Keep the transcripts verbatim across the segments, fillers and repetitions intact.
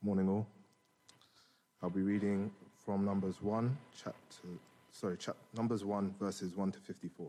Morning all. I'll be reading from Numbers one, chapter, sorry, chap, Numbers one, verses one to fifty-four.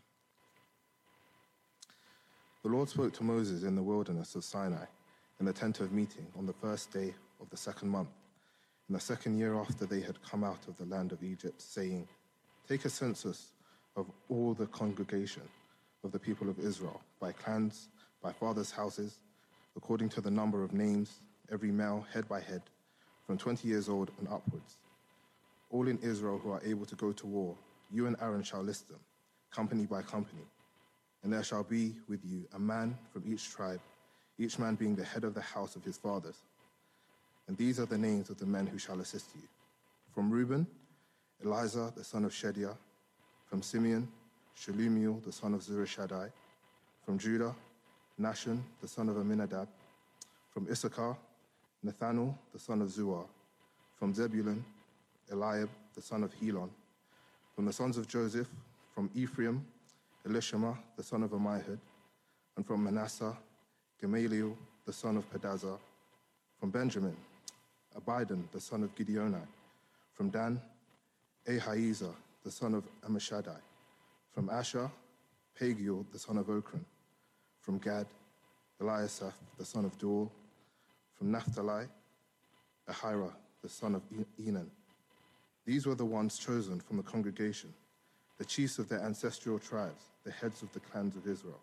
The Lord spoke to Moses in the wilderness of Sinai, in the tent of meeting, on the first day of the second month, in the second year after they had come out of the land of Egypt, saying, "Take a census of all the congregation of the people of Israel, by clans, by fathers' houses, according to the number of names, every male, head by head, from twenty years old and upwards. All in Israel who are able to go to war, you and Aaron shall list them, company by company. And there shall be with you a man from each tribe, each man being the head of the house of his fathers. And these are the names of the men who shall assist you. From Reuben, Elizur the son of Shediah. From Simeon, Shelumiel the son of Zurishaddai. From Judah, Nahshon the son of Amminadab. From Issachar, Nathanael the son of Zuar. From Zebulun, Eliab the son of Helon. From the sons of Joseph, from Ephraim, Elishama the son of Ammihud. And from Manasseh, Gamaliel the son of Pedazah. From Benjamin, Abidan the son of Gideoni. From Dan, Ahiezer the son of Ammishaddai. From Asher, Pagiel the son of Okran. From Gad, Eliasaph the son of Dor. From Naphtali, Ahira the son of Enan. These were the ones chosen from the congregation, the chiefs of their ancestral tribes, the heads of the clans of Israel.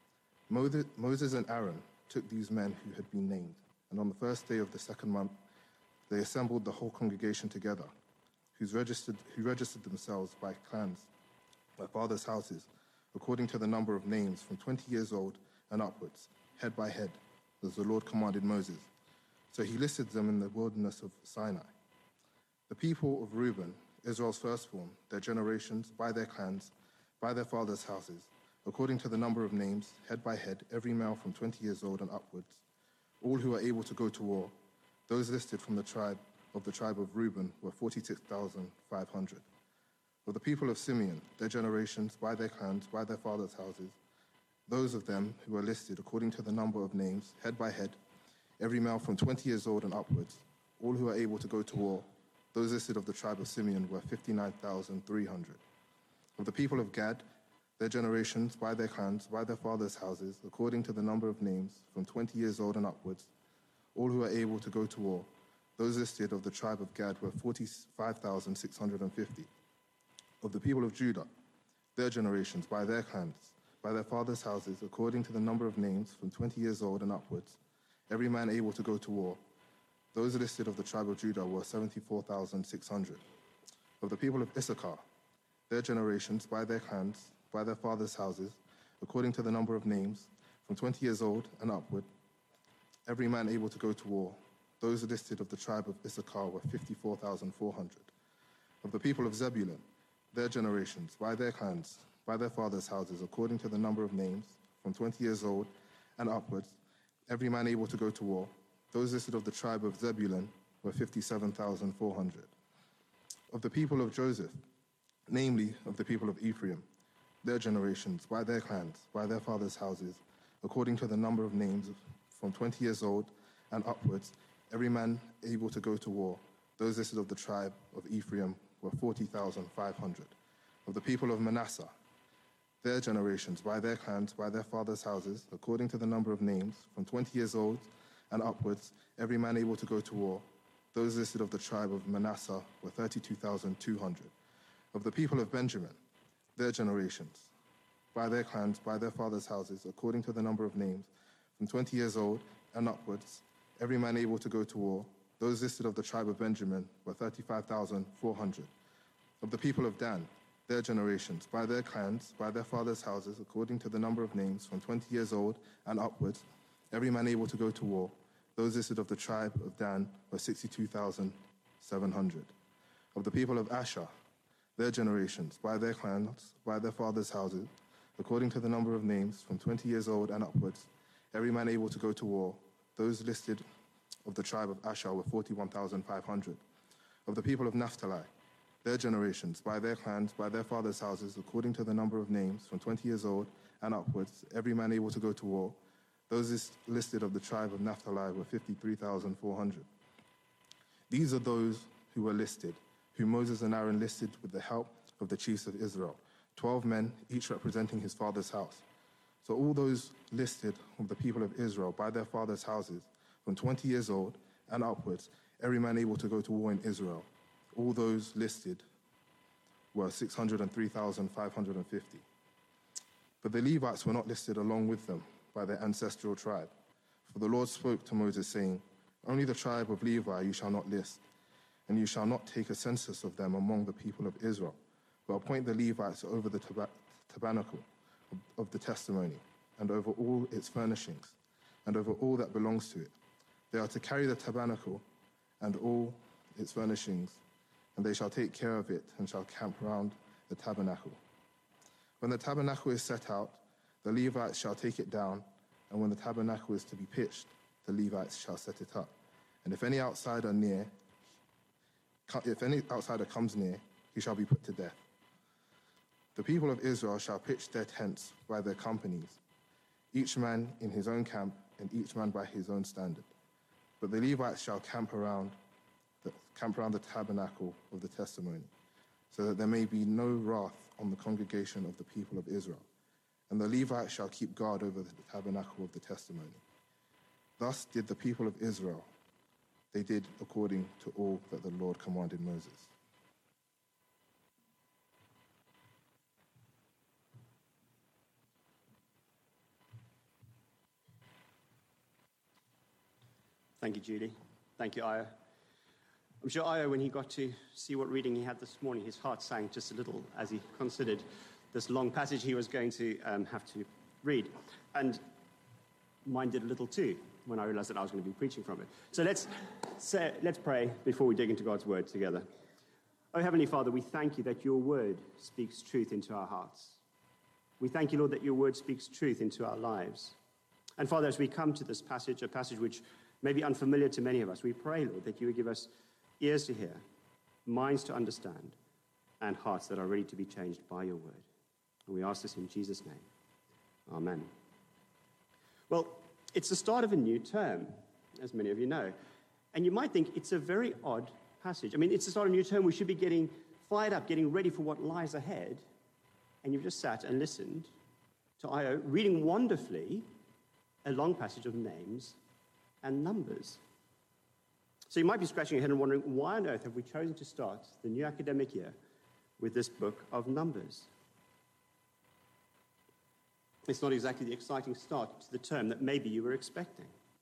Moses and Aaron took these men who had been named, and on the first day of the second month, they assembled the whole congregation together, who's registered, who registered themselves by clans, by fathers' houses, according to the number of names from twenty years old and upwards, head by head, as the Lord commanded Moses. So he listed them in the wilderness of Sinai. The people of Reuben, Israel's firstborn, their generations, by their clans, by their fathers' houses, according to the number of names, head by head, every male from twenty years old and upwards, all who are able to go to war, those listed from the tribe of the tribe of Reuben were forty-six thousand five hundred. Of the people of Simeon, their generations, by their clans, by their fathers' houses, those of them who are listed according to the number of names, head by head, every male from twenty years old and upwards, all who are able to go to war, those listed of the tribe of Simeon were fifty-nine thousand three hundred. Of the people of Gad, their generations, by their clans, by their fathers' houses, according to the number of names, from twenty years old and upwards, all who are able to go to war, those listed of the tribe of Gad were forty-five thousand six hundred fifty. Of the people of Judah, their generations, by their clans, by their fathers' houses, according to the number of names, from twenty years old and upwards, every man able to go to war, those listed of the tribe of Judah were seventy-four thousand six hundred. Of the people of Issachar, their generations, by their clans, by their fathers' houses, according to the number of names, from twenty years old and upward, every man able to go to war, those listed of the tribe of Issachar were fifty-four thousand four hundred. Of the people of Zebulun, their generations, by their clans, by their fathers' houses, according to the number of names, from twenty years old and upwards, every man able to go to war, those listed of the tribe of Zebulun were fifty-seven thousand four hundred. Of the people of Joseph, namely of the people of Ephraim, their generations, by their clans, by their fathers' houses, according to the number of names, from twenty years old and upwards, every man able to go to war, those listed of the tribe of Ephraim were forty thousand five hundred. Of the people of Manasseh, their generations, by their clans, by their fathers' houses, according to the number of names, from twenty years old and upwards, every man able to go to war, those listed of the tribe of Manasseh were thirty-two thousand two hundred. Of the people of Benjamin, their generations, by their clans, by their fathers' houses, according to the number of names, from twenty years old and upwards, every man able to go to war, those listed of the tribe of Benjamin were thirty-five thousand four hundred. Of the people of Dan, their generations, by their clans, by their fathers' houses, according to the number of names, from twenty years old and upwards, every man able to go to war, those listed of the tribe of Dan were sixty-two thousand seven hundred. Of the people of Asher, their generations, by their clans, by their fathers' houses, according to the number of names, from twenty years old and upwards, every man able to go to war, those listed of the tribe of Asher were forty-one thousand five hundred. Of the people of Naphtali, their generations, by their clans, by their fathers' houses, according to the number of names, from twenty years old and upwards, every man able to go to war, those listed of the tribe of Naphtali were fifty-three thousand four hundred. These are those who were listed, who Moses and Aaron listed with the help of the chiefs of Israel, twelve men, each representing his father's house. So all those listed of the people of Israel by their father's houses, from twenty years old and upwards, every man able to go to war in Israel, all those listed were six hundred three thousand five hundred fifty. But the Levites were not listed along with them by their ancestral tribe. For the Lord spoke to Moses, saying, "Only the tribe of Levi you shall not list, and you shall not take a census of them among the people of Israel, but appoint the Levites over the tab- tabernacle of, of the testimony, and over all its furnishings, and over all that belongs to it. They are to carry the tabernacle and all its furnishings, and they shall take care of it and shall camp round the tabernacle. When the tabernacle is set out, the Levites shall take it down, and when the tabernacle is to be pitched, the Levites shall set it up. And if any outsider near, if any outsider comes near, he shall be put to death. The people of Israel shall pitch their tents by their companies, each man in his own camp, and each man by his own standard. But the Levites shall camp around the, camp around the tabernacle of the testimony, so that there may be no wrath on the congregation of the people of Israel. And the Levites shall keep guard over the tabernacle of the testimony. Thus did the people of Israel. They did according to all that the Lord commanded Moses. Thank you, Julie. Thank you, Io. I'm sure Io, when he got to see what reading he had this morning, his heart sank just a little as he considered this long passage he was going to um, have to read. And mine did a little too when I realized that I was going to be preaching from it. So let's, say, let's pray before we dig into God's word together. Oh, Heavenly Father, we thank you that your word speaks truth into our hearts. We thank you, Lord, that your word speaks truth into our lives. And Father, as we come to this passage, a passage which may be unfamiliar to many of us, we pray, Lord, that you would give us ears to hear, minds to understand, and hearts that are ready to be changed by your word. And we ask this in Jesus' name. Amen. Well, it's the start of a new term, as many of you know. And you might think it's a very odd passage. I mean, it's the start of a new term. We should be getting fired up, getting ready for what lies ahead. And you've just sat and listened to Io reading wonderfully a long passage of names and numbers. So you might be scratching your head and wondering, why on earth have we chosen to start the new academic year with this book of Numbers? It's not exactly the exciting start to the term that maybe you were expecting.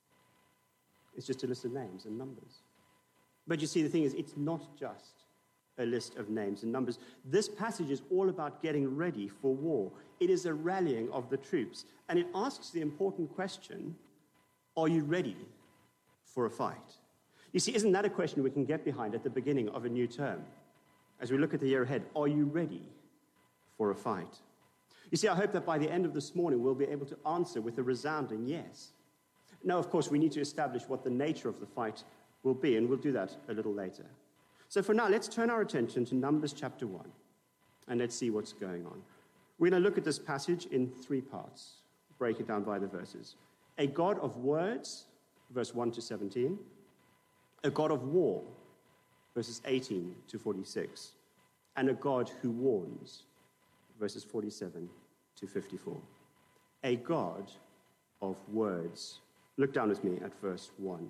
It's just a list of names and numbers. But you see, the thing is, it's not just a list of names and numbers. This passage is all about getting ready for war. It is a rallying of the troops. And it asks the important question, are you ready for a fight? You see, isn't that a question we can get behind at the beginning of a new term? As we look at the year ahead, are you ready for a fight? You see, I hope that by the end of this morning, we'll be able to answer with a resounding yes. Now, of course, we need to establish what the nature of the fight will be, and we'll do that a little later. So for now, let's turn our attention to Numbers chapter one, and let's see what's going on. We're going to look at this passage in three parts, break it down by the verses. A God of words, verse one to seventeen. A God of war, verses eighteen to forty-six. And a God who warns, verses forty-seven to fifty-four. A God of words. Look down with me at verse one.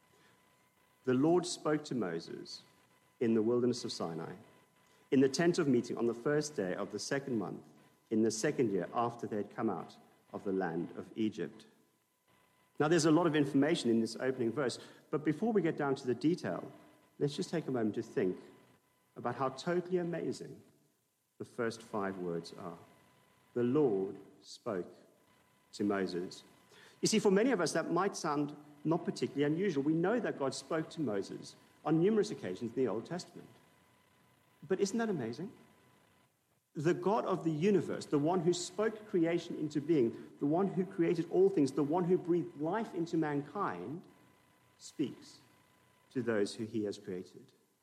The Lord spoke to Moses in the wilderness of Sinai, in the tent of meeting on the first day of the second month, in the second year after they had come out of the land of Egypt. Now, there's a lot of information in this opening verse, but before we get down to the detail, let's just take a moment to think about how totally amazing the first five words are. The Lord spoke to Moses. You see, for many of us, that might sound not particularly unusual. We know that God spoke to Moses on numerous occasions in the Old Testament. But isn't that amazing? The God of the universe, the one who spoke creation into being, the one who created all things, the one who breathed life into mankind, speaks to those who he has created.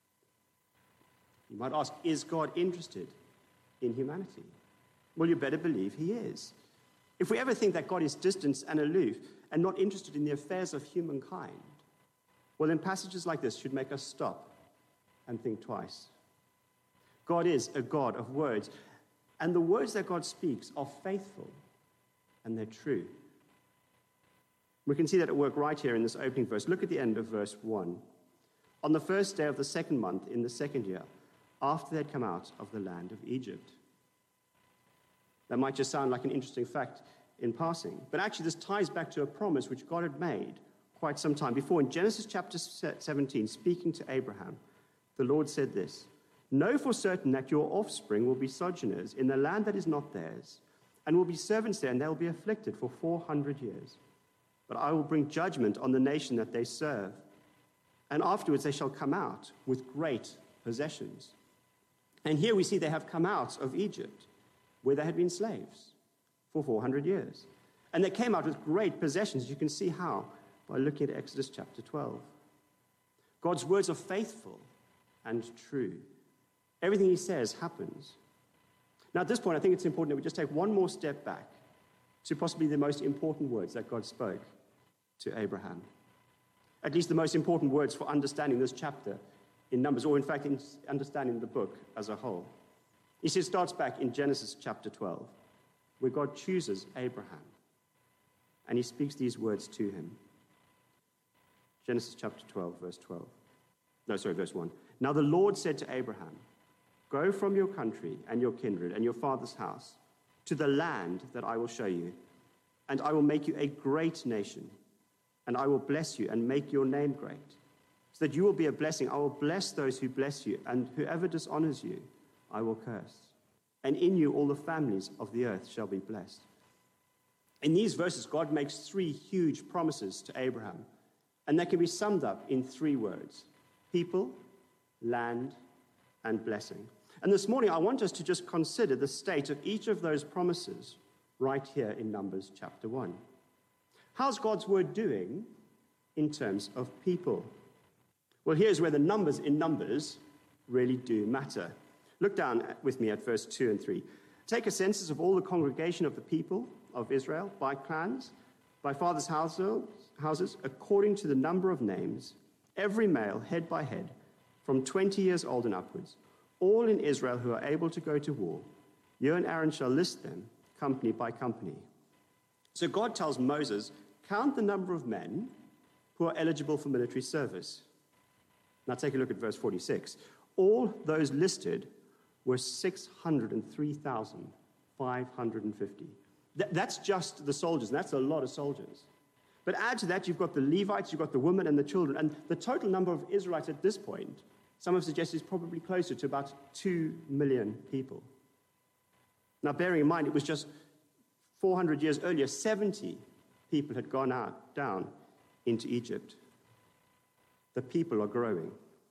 You might ask, is God interested in humanity? Well, you better believe he is. If we ever think that God is distant and aloof and not interested in the affairs of humankind, well, then passages like this should make us stop and think twice. God is a God of words, and the words that God speaks are faithful and they're true. We can see that at work right here in this opening verse. Look at the end of verse one. On the first day of the second month in the second year, after they'd come out of the land of Egypt. That might just sound like an interesting fact in passing, but actually this ties back to a promise which God had made quite some time before. In Genesis chapter seventeen, speaking to Abraham, the Lord said this, "Know for certain that your offspring will be sojourners in the land that is not theirs, and will be servants there, and they will be afflicted for four hundred years. But I will bring judgment on the nation that they serve, and afterwards they shall come out with great possessions." And here we see they have come out of Egypt, where they had been slaves for four hundred years. And they came out with great possessions. You can see how by looking at Exodus chapter twelve. God's words are faithful and true. Everything he says happens. Now at this point, I think it's important that we just take one more step back to possibly the most important words that God spoke to Abraham. At least the most important words for understanding this chapter in Numbers, or in fact, in understanding the book as a whole. You see, it starts back in Genesis chapter twelve, where God chooses Abraham, and he speaks these words to him. Genesis chapter twelve, verse twelve. No, sorry, verse one. "Now the Lord said to Abraham, 'Go from your country and your kindred and your father's house to the land that I will show you, and I will make you a great nation, and I will bless you and make your name great, so that you will be a blessing. I will bless those who bless you, and whoever dishonors you, I will curse. And in you all the families of the earth shall be blessed.'" In these verses, God makes three huge promises to Abraham, and they can be summed up in three words: people, land, and blessing. And this morning, I want us to just consider the state of each of those promises right here in Numbers chapter one. How's God's word doing in terms of people? Well, here's where the numbers in Numbers really do matter. Look down with me at verse two and three. "Take a census of all the congregation of the people of Israel by clans, by fathers' houses, according to the number of names, every male, head by head, from twenty years old and upwards, all in Israel who are able to go to war. You and Aaron shall list them, company by company." So God tells Moses, count the number of men who are eligible for military service. Now take a look at verse forty-six. All those listed were six hundred three thousand five hundred fifty. Th- that's just the soldiers, and that's a lot of soldiers. But add to that, you've got the Levites, you've got the women and the children, and the total number of Israelites at this point, some have suggested, is probably closer to about two million people. Now, bearing in mind, it was just four hundred years earlier, seventy people had gone out, down into Egypt. The people are growing.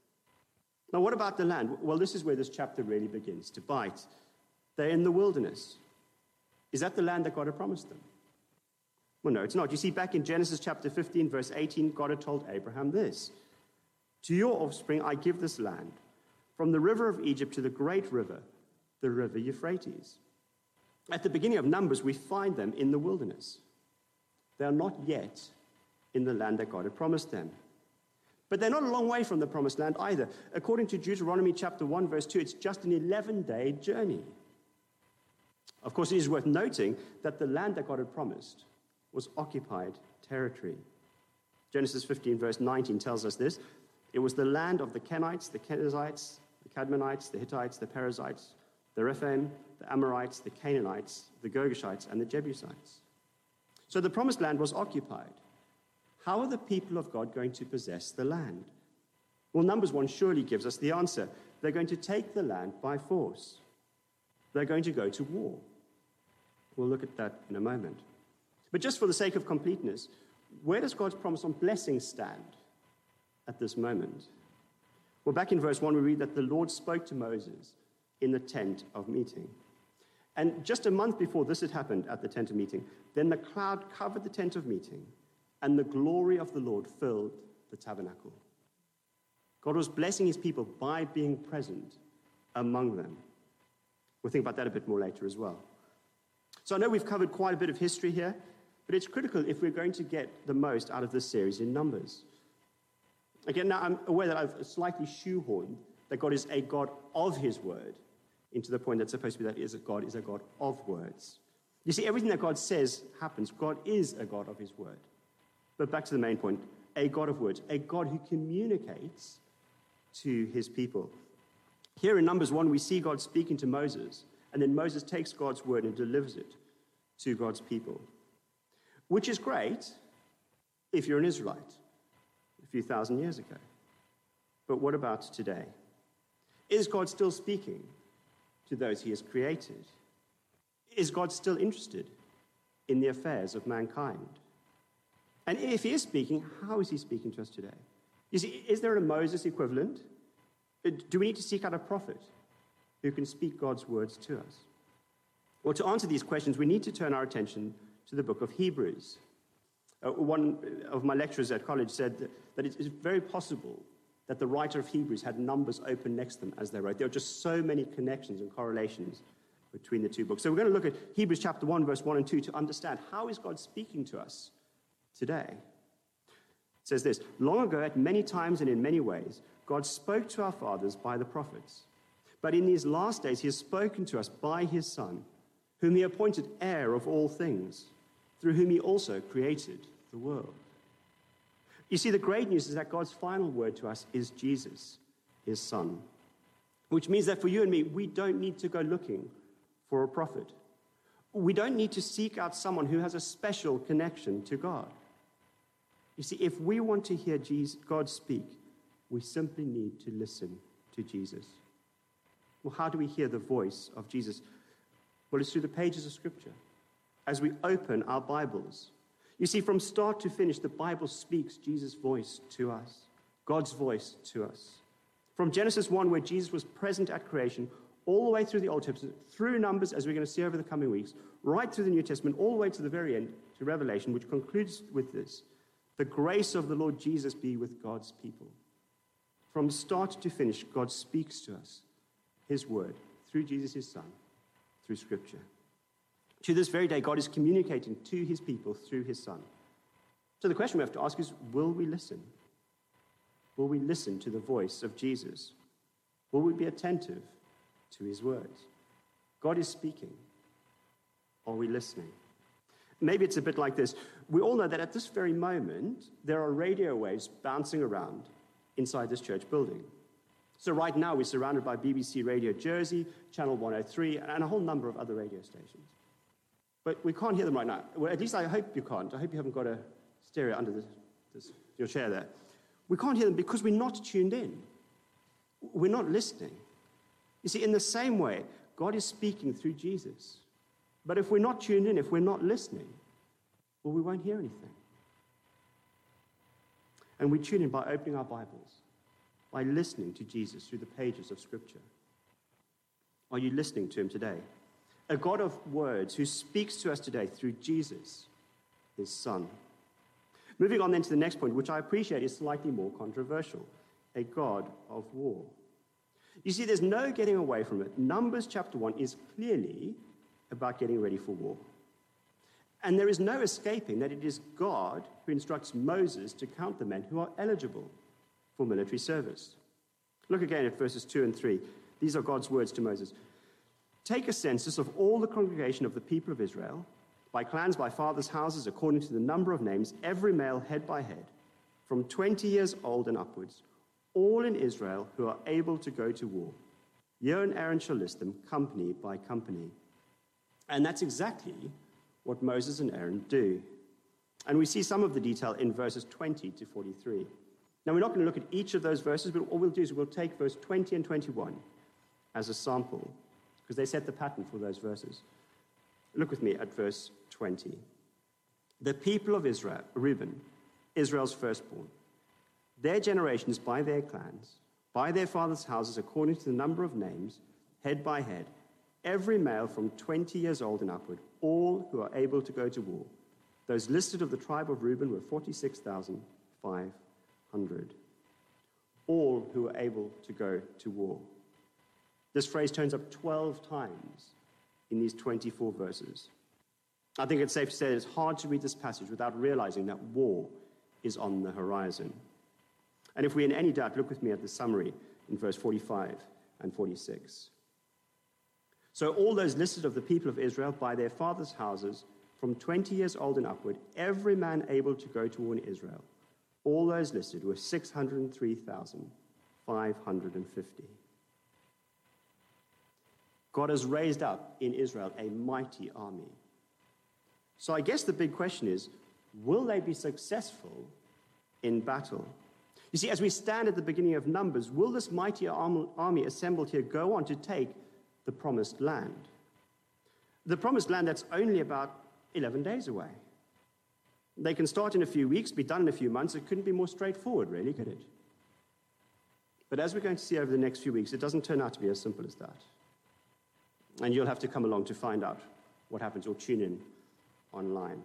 Now, what about the land? Well, this is where this chapter really begins to bite. They're in the wilderness. Is that the land that God had promised them? Well, no, it's not. You see, back in Genesis chapter fifteen, verse eighteen, God had told Abraham this: "To your offspring I give this land, from the river of Egypt to the great river, the river Euphrates." At the beginning of Numbers, we find them in the wilderness. They are not yet in the land that God had promised them. But they're not a long way from the promised land either. According to Deuteronomy chapter one, verse two, it's just an eleven-day journey. Of course, it is worth noting that the land that God had promised was occupied territory. Genesis fifteen, verse nineteen tells us this. It was the land of the Kenites, the Kenizzites, the Cadmonites, the Hittites, the Perizzites, the Rephaim, the Amorites, the Canaanites, the Girgashites, and the Jebusites. So the promised land was occupied. How are the people of God going to possess the land? Well, Numbers one surely gives us the answer. They're going to take the land by force. They're going to go to war. We'll look at that in a moment. But just for the sake of completeness, where does God's promise on blessing stand at this moment? Well, back in verse one, we read that the Lord spoke to Moses in the tent of meeting. And just a month before this had happened at the tent of meeting, then the cloud covered the tent of meeting, and the glory of the Lord filled the tabernacle. God was blessing his people by being present among them. We'll think about that a bit more later as well. So I know we've covered quite a bit of history here, but it's critical if we're going to get the most out of this series in Numbers. Again, now I'm aware that I've slightly shoehorned that God is a God of his word into the point that's supposed to be that is that God is a God of words. You see, everything that God says happens. God is a God of his word. But back to the main point, a God of words, a God who communicates to his people. Here in Numbers one, we see God speaking to Moses, and then Moses takes God's word and delivers it to God's people, which is great if you're an Israelite a few thousand years ago. But what about today? Is God still speaking to those he has created? Is God still interested in the affairs of mankind? And if he is speaking, how is he speaking to us today? You see, is there a Moses equivalent? Do we need to seek out a prophet who can speak God's words to us? Well, to answer these questions, we need to turn our attention to the book of Hebrews. Uh, one of my lecturers at college said that, that it is very possible that the writer of Hebrews had numbers open next to them as they wrote. There are just so many connections and correlations between the two books. So we're going to look at Hebrews chapter one, verse one and two to understand how is God speaking to us today. It says this: long ago, at many times and in many ways, God spoke to our fathers by the prophets. But in these last days, he has spoken to us by his Son, whom he appointed heir of all things, through whom he also created the world. You see, the great news is that God's final word to us is Jesus, his Son, which means that for you and me, we don't need to go looking for a prophet. We don't need to seek out someone who has a special connection to God. You see, if we want to hear Jesus, God speak, we simply need to listen to Jesus. Well, how do we hear the voice of Jesus? Well, it's through the pages of Scripture. As we open our Bibles, you see, from start to finish, the Bible speaks Jesus' voice to us, God's voice to us. From Genesis one, where Jesus was present at creation, all the way through the Old Testament, through Numbers, as we're going to see over the coming weeks, right through the New Testament, all the way to the very end, to Revelation, which concludes with this: the grace of the Lord Jesus be with God's people. From start to finish, God speaks to us, his word, through Jesus, his Son, through Scripture. To this very day, God is communicating to his people through his Son. So the question we have to ask is, will we listen? Will we listen to the voice of Jesus? Will we be attentive to his words? God is speaking. Are we listening? Maybe it's a bit like this. We all know that at this very moment, there are radio waves bouncing around inside this church building. So right now, we're surrounded by B B C Radio Jersey, Channel one oh three, and a whole number of other radio stations. But we can't hear them right now. Well, at least I hope you can't. I hope you haven't got a stereo under this, this, your chair there. We can't hear them because we're not tuned in. We're not listening. You see, in the same way, God is speaking through Jesus. But if we're not tuned in, if we're not listening, well, we won't hear anything. And we tune in by opening our Bibles, by listening to Jesus through the pages of Scripture. Are you listening to him today? A God of words who speaks to us today through Jesus, his Son. Moving on then to the next point, which I appreciate is slightly more controversial: a God of war. You see, there's no getting away from it. Numbers chapter one is clearly about getting ready for war. And there is no escaping that it is God who instructs Moses to count the men who are eligible for military service. Look again at verses two and three. These are God's words to Moses. Take a census of all the congregation of the people of Israel, by clans, by fathers' houses, according to the number of names, every male head by head, from twenty years old and upwards, all in Israel who are able to go to war. You and Aaron shall list them company by company. And that's exactly what Moses and Aaron do. And we see some of the detail in verses twenty to forty-three. Now, we're not going to look at each of those verses, but all we'll do is we'll take verse twenty and twenty-one as a sample, because they set the pattern for those verses. Look with me at verse twenty. The people of Israel, Reuben, Israel's firstborn, their generations by their clans, by their fathers' houses, according to the number of names, head by head, every male from twenty years old and upward, all who are able to go to war. Those listed of the tribe of Reuben were forty-six thousand five hundred. All who are able to go to war. This phrase turns up twelve times in these twenty-four verses. I think it's safe to say that it's hard to read this passage without realizing that war is on the horizon. And if we're in any doubt, look with me at the summary in verse forty-five and forty-six. So all those listed of the people of Israel by their fathers' houses, from twenty years old and upward, every man able to go to war in Israel, all those listed were six hundred three thousand five hundred fifty. God has raised up in Israel a mighty army. So I guess the big question is, will they be successful in battle? You see, as we stand at the beginning of Numbers, will this mighty army assembled here go on to take the promised land? The promised land that's only about eleven days away. They can start in a few weeks, be done in a few months. It couldn't be more straightforward, really, could it? But as we're going to see over the next few weeks, it doesn't turn out to be as simple as that. And you'll have to come along to find out what happens, or tune in online.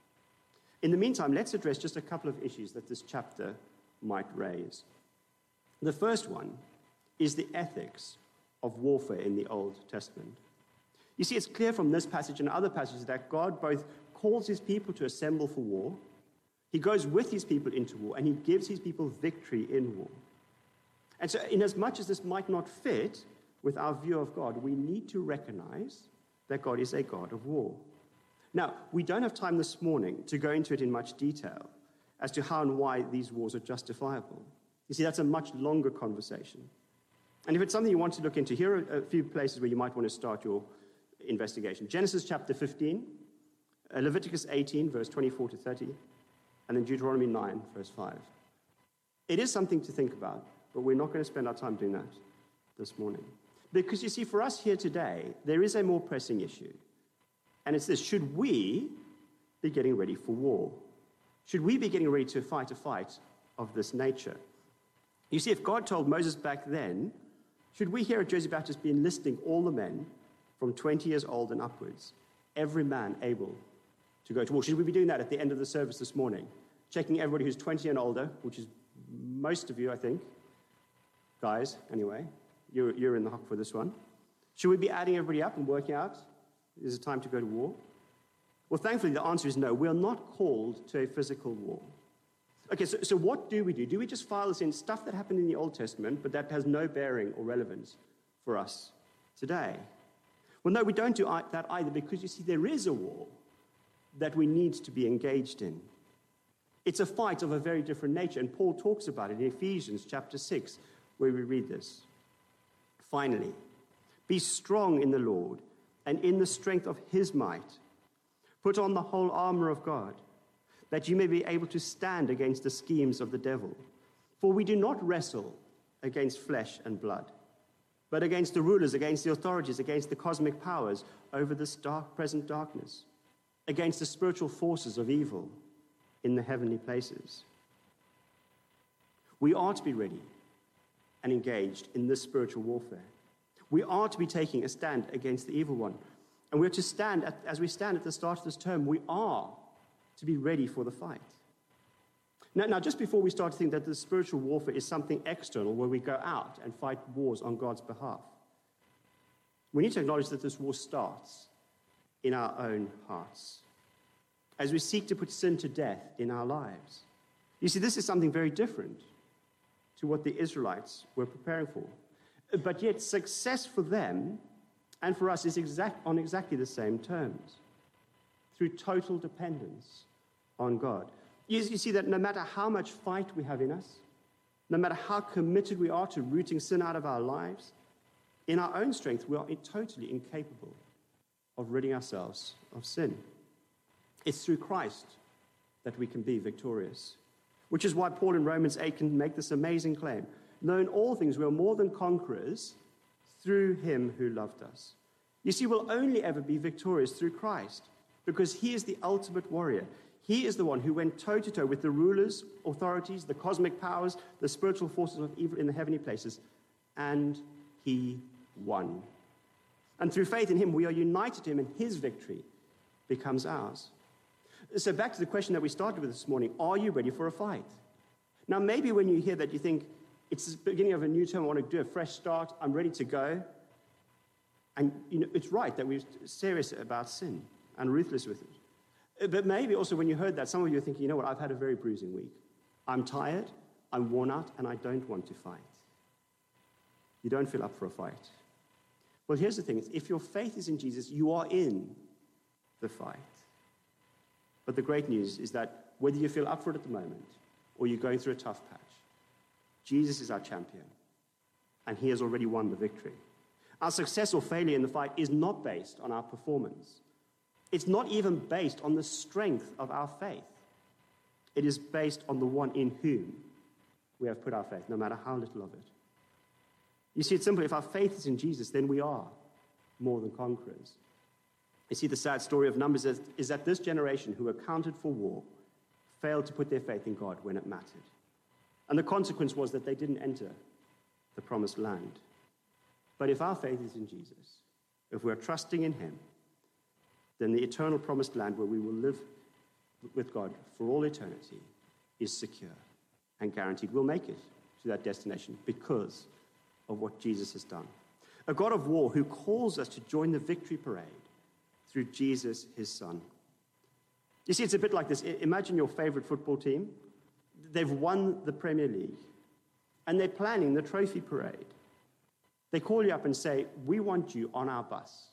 In the meantime, let's address just a couple of issues that this chapter might raise. The first one is the ethics of warfare in the Old Testament. You see, it's clear from this passage and other passages that God both calls his people to assemble for war, he goes with his people into war, and he gives his people victory in war. And so, inasmuch as this might not fit with our view of God, we need to recognize that God is a God of war. Now, we don't have time this morning to go into it in much detail as to how and why these wars are justifiable. You see, that's a much longer conversation. And if it's something you want to look into, here are a few places where you might want to start your investigation. Genesis chapter fifteen, uh, Leviticus eighteen, verse twenty-four to thirty, and then Deuteronomy nine, verse five. It is something to think about, but we're not going to spend our time doing that this morning. Because you see, for us here today, there is a more pressing issue. And it's this: should we be getting ready for war? Should we be getting ready to fight a fight of this nature? You see, if God told Moses back then, should we here at Jersey Baptist be enlisting all the men from twenty years old and upwards, every man able to go to war? Should we be doing that at the end of the service this morning? Checking everybody who's twenty and older, which is most of you, I think. Guys, anyway, you're, you're in the hock for this one. Should we be adding everybody up and working out, is it time to go to war? Well, thankfully, the answer is no. We are not called to a physical war. Okay, so, so what do we do? Do we just file this in stuff that happened in the Old Testament, but that has no bearing or relevance for us today? Well, no, we don't do that either, because you see, there is a war that we need to be engaged in. It's a fight of a very different nature, and Paul talks about it in Ephesians chapter six, where we read this. Finally, be strong in the Lord and in the strength of his might. Put on the whole armor of God, that you may be able to stand against the schemes of the devil. For we do not wrestle against flesh and blood, but against the rulers, against the authorities, against the cosmic powers over this dark present darkness, against the spiritual forces of evil in the heavenly places. We are to be ready and engaged in this spiritual warfare. We are to be taking a stand against the evil one. And we're to stand, at, as we stand at the start of this term, we are to be ready for the fight. Now, now, just before we start to think that the spiritual warfare is something external where we go out and fight wars on God's behalf, we need to acknowledge that this war starts in our own hearts as we seek to put sin to death in our lives. You see, this is something very different to what the Israelites were preparing for. But yet, success for them and for us is exact, on exactly the same terms, through total dependence on God. You, you see that no matter how much fight we have in us, no matter how committed we are to rooting sin out of our lives, in our own strength, we are totally incapable of ridding ourselves of sin. It's through Christ that we can be victorious, which is why Paul in Romans eight can make this amazing claim. No, in all things, we are more than conquerors through him who loved us. You see, we'll only ever be victorious through Christ, because he is the ultimate warrior. He is the one who went toe-to-toe with the rulers, authorities, the cosmic powers, the spiritual forces of evil in the heavenly places, and he won. And through faith in him, we are united to him, and his victory becomes ours. So back to the question that we started with this morning, are you ready for a fight? Now, maybe when you hear that, you think, it's the beginning of a new term, I want to do a fresh start, I'm ready to go. And you know, it's right that we're serious about sin and ruthless with it. But maybe also when you heard that, some of you are thinking, you know what, I've had a very bruising week. I'm tired, I'm worn out and I don't want to fight. You don't feel up for a fight. Well, here's the thing. If your faith is in Jesus, you are in the fight. But the great news is that whether you feel up for it at the moment or you're going through a tough patch, Jesus is our champion, and he has already won the victory. Our success or failure in the fight is not based on our performance. It's not even based on the strength of our faith. It is based on the one in whom we have put our faith, no matter how little of it. You see, it's simple. If our faith is in Jesus, then we are more than conquerors. You see, the sad story of Numbers is, is that this generation who accounted for war failed to put their faith in God when it mattered. And the consequence was that they didn't enter the promised land. But if our faith is in Jesus, if we're trusting in him, then the eternal promised land where we will live with God for all eternity is secure and guaranteed. We'll make it to that destination because of what Jesus has done. A God of war who calls us to join the victory parade through Jesus, his son. You see, it's a bit like this. Imagine your favorite football team. They've won the Premier League, and they're planning the trophy parade. They call you up and say, we want you on our bus.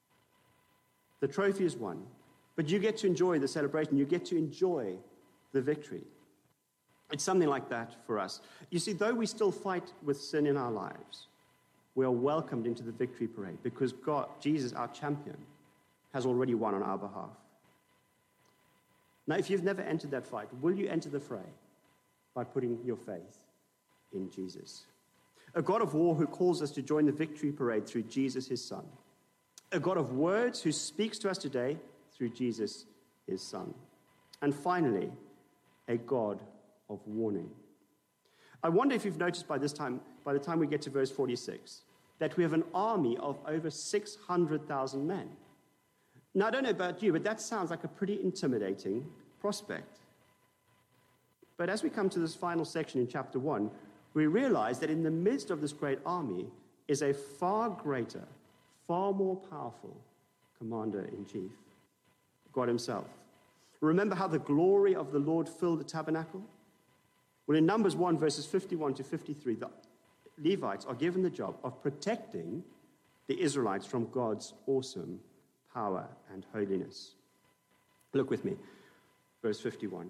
The trophy is won, but you get to enjoy the celebration. You get to enjoy the victory. It's something like that for us. You see, though we still fight with sin in our lives, we are welcomed into the victory parade because God, Jesus, our champion, has already won on our behalf. Now, if you've never entered that fight, will you enter the fray by putting your faith in Jesus? A God of war who calls us to join the victory parade through Jesus, his son. A God of words who speaks to us today through Jesus, his son. And finally, a God of warning. I wonder if you've noticed by this time, by the time we get to verse forty-six, that we have an army of over six hundred thousand men. Now, I don't know about you, but that sounds like a pretty intimidating prospect. But as we come to this final section in chapter one, we realize that in the midst of this great army is a far greater, far more powerful commander-in-chief, God himself. Remember how the glory of the Lord filled the tabernacle? Well, in Numbers one, verses fifty-one to fifty-three, the Levites are given the job of protecting the Israelites from God's awesome power and holiness. Look with me, verse fifty-one.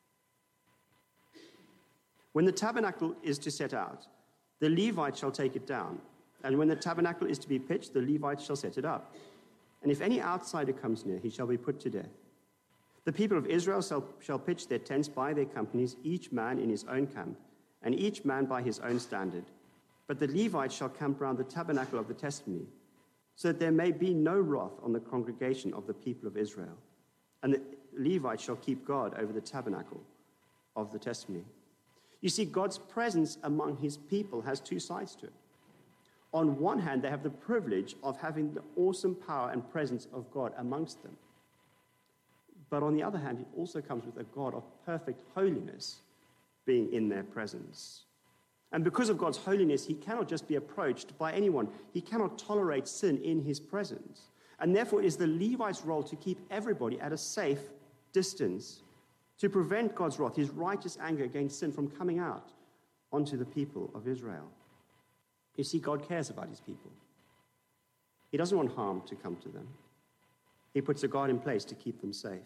When the tabernacle is to set out, the Levites shall take it down. And when the tabernacle is to be pitched, the Levites shall set it up. And if any outsider comes near, he shall be put to death. The people of Israel shall, shall pitch their tents by their companies, each man in his own camp, and each man by his own standard. But the Levites shall camp round the tabernacle of the testimony, so that there may be no wrath on the congregation of the people of Israel. And the Levites shall keep guard over the tabernacle of the testimony. You see, God's presence among his people has two sides to it. On one hand, they have the privilege of having the awesome power and presence of God amongst them. But on the other hand, it also comes with a God of perfect holiness being in their presence. And because of God's holiness, he cannot just be approached by anyone. He cannot tolerate sin in his presence. And therefore, it is the Levites' role to keep everybody at a safe distance, to prevent God's wrath, his righteous anger against sin, from coming out onto the people of Israel. You see, God cares about his people. He doesn't want harm to come to them. He puts a guard in place to keep them safe.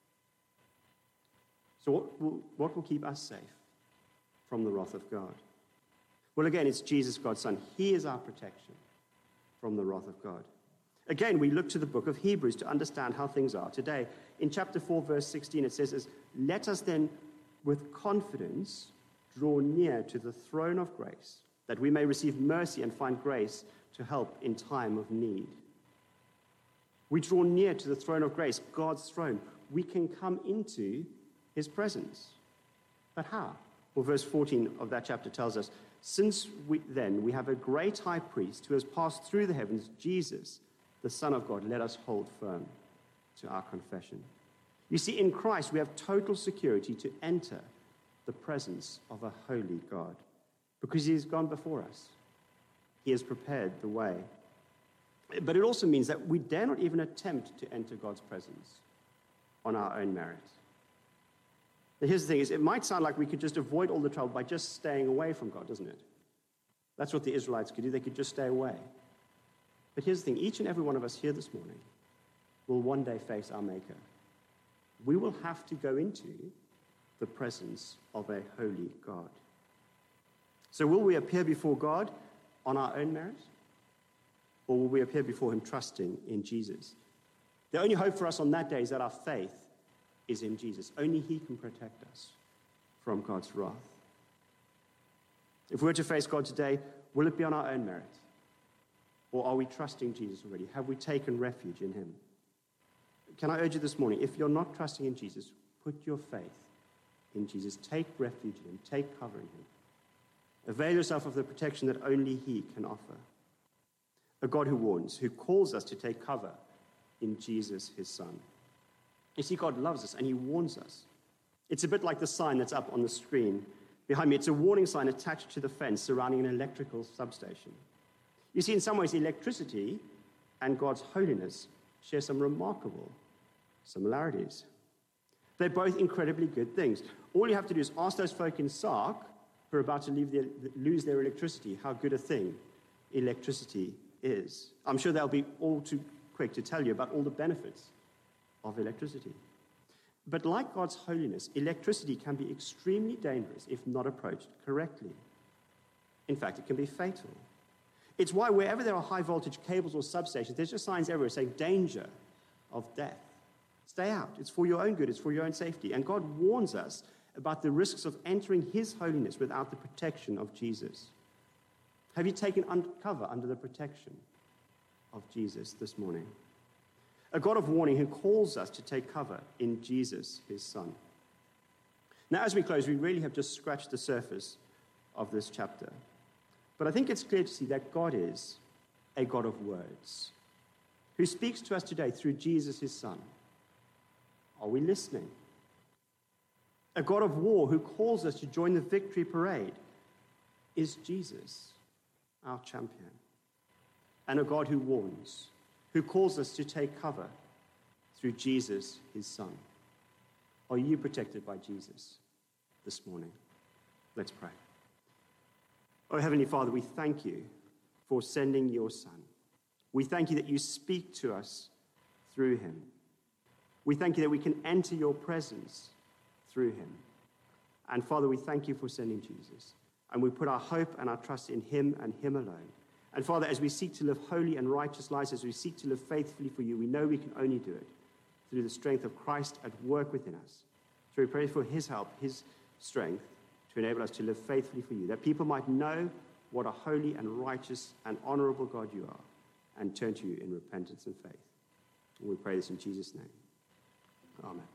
So what will, what will keep us safe from the wrath of God? Well, again, it's Jesus, God's Son. He is our protection from the wrath of God. Again, we look to the book of Hebrews to understand how things are today. In chapter four, verse sixteen, it says, "Let us then with confidence draw near to the throne of grace, that we may receive mercy and find grace to help in time of need." We draw near to the throne of grace, God's throne. We can come into his presence. But how? Well, verse fourteen of that chapter tells us, "Since we, then we have a great high priest who has passed through the heavens, Jesus, the Son of God, let us hold firm to our confession." You see, in Christ, we have total security to enter the presence of a holy God because he has gone before us. He has prepared the way. But it also means that we dare not even attempt to enter God's presence on our own merit. Now, here's the thing, is it might sound like we could just avoid all the trouble by just staying away from God, doesn't it? That's what the Israelites could do. They could just stay away. But here's the thing, each and every one of us here this morning will one day face our Maker. We will have to go into the presence of a holy God. So will we appear before God on our own merit? Or will we appear before him trusting in Jesus? The only hope for us on that day is that our faith is in Jesus. Only he can protect us from God's wrath. If we were to face God today, will it be on our own merit? Or are we trusting Jesus already? Have we taken refuge in him? Can I urge you this morning, if you're not trusting in Jesus, put your faith in Jesus. Take refuge in him. Take cover in him. Avail yourself of the protection that only he can offer. A God who warns, who calls us to take cover in Jesus, his Son. You see, God loves us and he warns us. It's a bit like the sign that's up on the screen behind me. It's a warning sign attached to the fence surrounding an electrical substation. You see, in some ways, electricity and God's holiness share some remarkable similarities. They're both incredibly good things. All you have to do is ask those folk in Sark who are about to leave their, lose their electricity how good a thing electricity is. I'm sure they'll be all too quick to tell you about all the benefits of electricity. But like God's holiness, electricity can be extremely dangerous if not approached correctly. In fact, it can be fatal. It's why wherever there are high voltage cables or substations, there's just signs everywhere saying danger of death. Stay out. It's for your own good. It's for your own safety. And God warns us about the risks of entering his holiness without the protection of Jesus. Have you taken cover under the protection of Jesus this morning? A God of warning who calls us to take cover in Jesus, his Son. Now, as we close, we really have just scratched the surface of this chapter. But I think it's clear to see that God is a God of words, who speaks to us today through Jesus, his Son. Are we listening? A God of war who calls us to join the victory parade. Is Jesus our champion? And a God who warns, who calls us to take cover through Jesus, his Son. Are you protected by Jesus this morning? Let's pray. Oh, Heavenly Father, we thank you for sending your Son. We thank you that you speak to us through him. We thank you that we can enter your presence through him. And Father, we thank you for sending Jesus. And we put our hope and our trust in him and him alone. And Father, as we seek to live holy and righteous lives, as we seek to live faithfully for you, we know we can only do it through the strength of Christ at work within us. So we pray for his help, his strength, to enable us to live faithfully for you, that people might know what a holy and righteous and honorable God you are, and turn to you in repentance and faith. And we pray this in Jesus' name. Amen.